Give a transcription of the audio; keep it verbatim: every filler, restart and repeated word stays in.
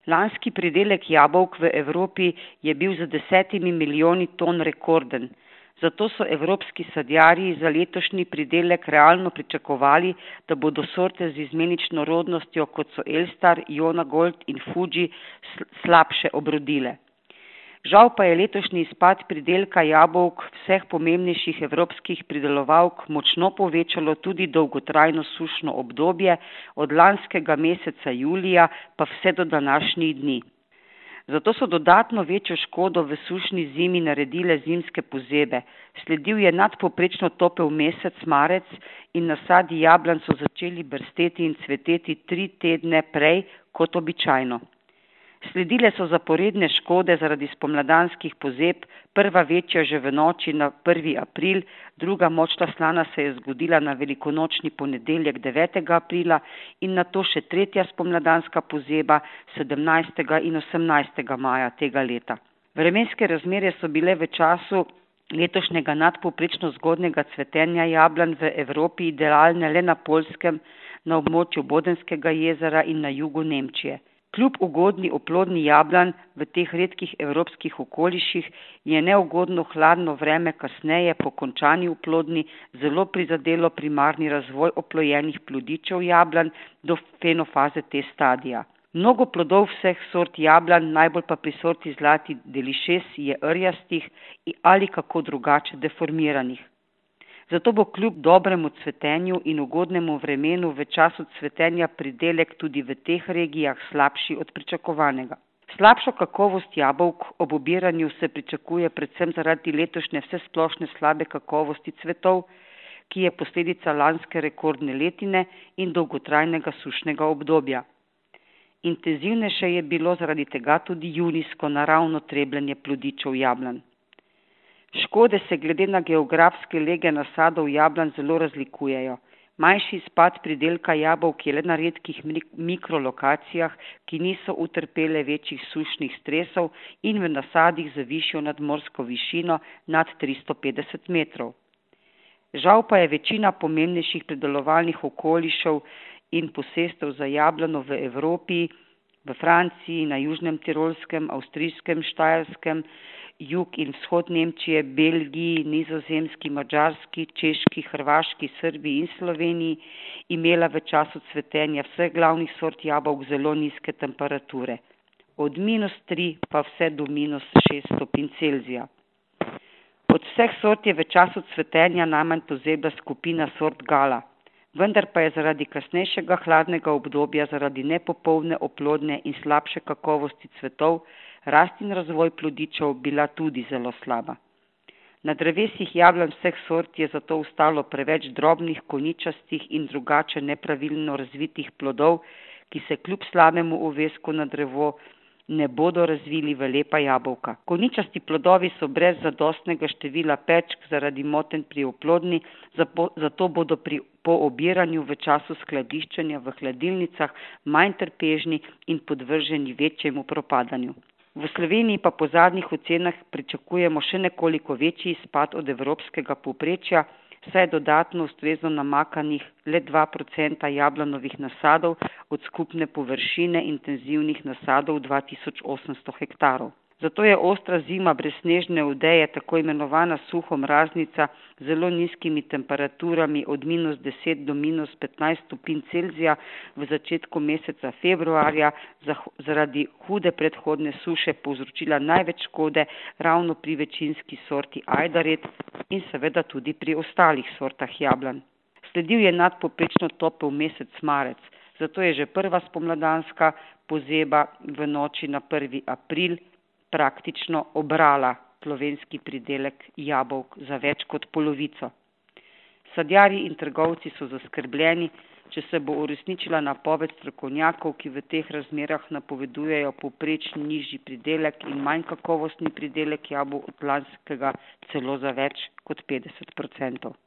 Lanski pridelek jabolk v Evropi je bil z desetimi milijoni ton rekorden, zato so evropski sadjarji za letošnji pridelek realno pričakovali, da bodo sorte z izmenično rodnostjo, kot so Elstar, Jona Gold in Fuji, slabše obrodile. Žal pa je letošnji izpad pridelka jabolk vseh pomembnejših evropskih pridelovalk močno povečalo tudi dolgotrajno sušno obdobje od lanskega meseca julija pa vse do današnjih dni. Zato so dodatno večjo škodo v sušni zimi naredile zimske pozebe. Sledil je nadpovprečno topel mesec marec in nasadi jablan so začeli brsteti in cveteti tri tedne prej kot običajno. Sledile so zaporedne škode zaradi spomladanskih pozeb, prva večja že v noči na prvi april, druga močna slana se je zgodila na velikonočni ponedeljek devetega aprila in nato še tretja spomladanska pozeba sedemnajstega in osemnajstega maja tega leta. Vremenske razmere so bile v času letošnjega nadpovprečno zgodnjega cvetenja jablan v Evropi idealne le na Poljskem, na območju Bodenskega jezera in na jugu Nemčije. Kljub ugodni oplodni jablan v teh redkih evropskih okoliših je neugodno hladno vreme kasneje po končani oplodni zelo prizadelo primarni razvoj oplojenih plodičev jablan do fenofaze te stadija. Mnogo plodov vseh sort jablan, najbolj pa pri sorti Zlati delišes, je rjastih ali kako drugače deformiranih. Zato bo kljub dobremu cvetenju in ugodnemu vremenu v času cvetenja pridelek tudi v teh regijah slabši od pričakovanega. Slabšo kakovost jabolk ob obiranju se pričakuje predvsem zaradi letošnje vsesplošne slabe kakovosti cvetov, ki je posledica lanske rekordne letine in dolgotrajnega sušnega obdobja. Intenzivnejše je bilo zaradi tega tudi junijsko naravno trebljenje plodičev jablan. Škode se glede na geografske lege nasadov jablan zelo razlikujejo. Manjši izpad pridelka jabolk je le na redkih mikrolokacijah, ki niso utrpele večjih sušnih stresov in v nasadih z višjo nadmorsko višino nad tristo petdeset metrov. Žal pa je večina pomembnejših pridelovalnih okolišev in posestev za jablano v Evropi, v Franciji, na Južnem Tirolskem, Avstrijskem, Štajerskem, jug in vzhod Nemčije, Belgiji, Nizozemski, Madžarski, Češki, Hrvaški, Srbiji in Sloveniji imela v času cvetenja vseh glavnih sort jabolk zelo nizke temperature, od minus tri pa vse do minus šest stopinj Celzija. Od vseh sort je v času cvetenja najmanj pozebla skupina sort Gala, vendar pa je zaradi kasnejšega hladnega obdobja, zaradi nepopolne oplodne in slabše kakovosti cvetov, rast in razvoj plodičev bila tudi zelo slaba. Na drevesih jablan vseh sort je zato ostalo preveč drobnih, koničastih in drugače nepravilno razvitih plodov, ki se kljub slabemu uvesku na drevo ne bodo razvili v lepa jabolka. Koničasti plodovi so brez zadostnega števila pečk zaradi motenj pri oplodni, zato bodo pri, po obiranju v času skladiščenja v hladilnicah manj trpežni in podvrženi večjemu propadanju. V Sloveniji pa po zadnjih ocenah pričakujemo še nekoliko večji izpad od evropskega povprečja, saj je dodatno ustrezno namakanih le dva procenta jablanovih nasadov od skupne površine intenzivnih nasadov dva tisoč osemsto hektarov. Zato je ostra zima brez snežne odeje, tako imenovana suhomraznica, zelo nizkimi temperaturami od minus deset do minus petnajst stopinj Celzija v začetku meseca februarja zaradi hude predhodne suše povzročila največ škode ravno pri večinski sorti Ajdared in seveda tudi pri ostalih sortah jablan. Sledil je nadpovprečno topel mesec marec, zato je že prva spomladanska pozeba v noči na prvi april praktično obrala slovenski pridelek jabolk za več kot polovico. Sadjarji in trgovci so zaskrbljeni, če se bo uresničila napoved strokovnjakov, ki v teh razmerah napovedujejo povprečni nižji pridelek in manj kakovostni pridelek jabolk od lanskega celo za več kot petdeset procentov.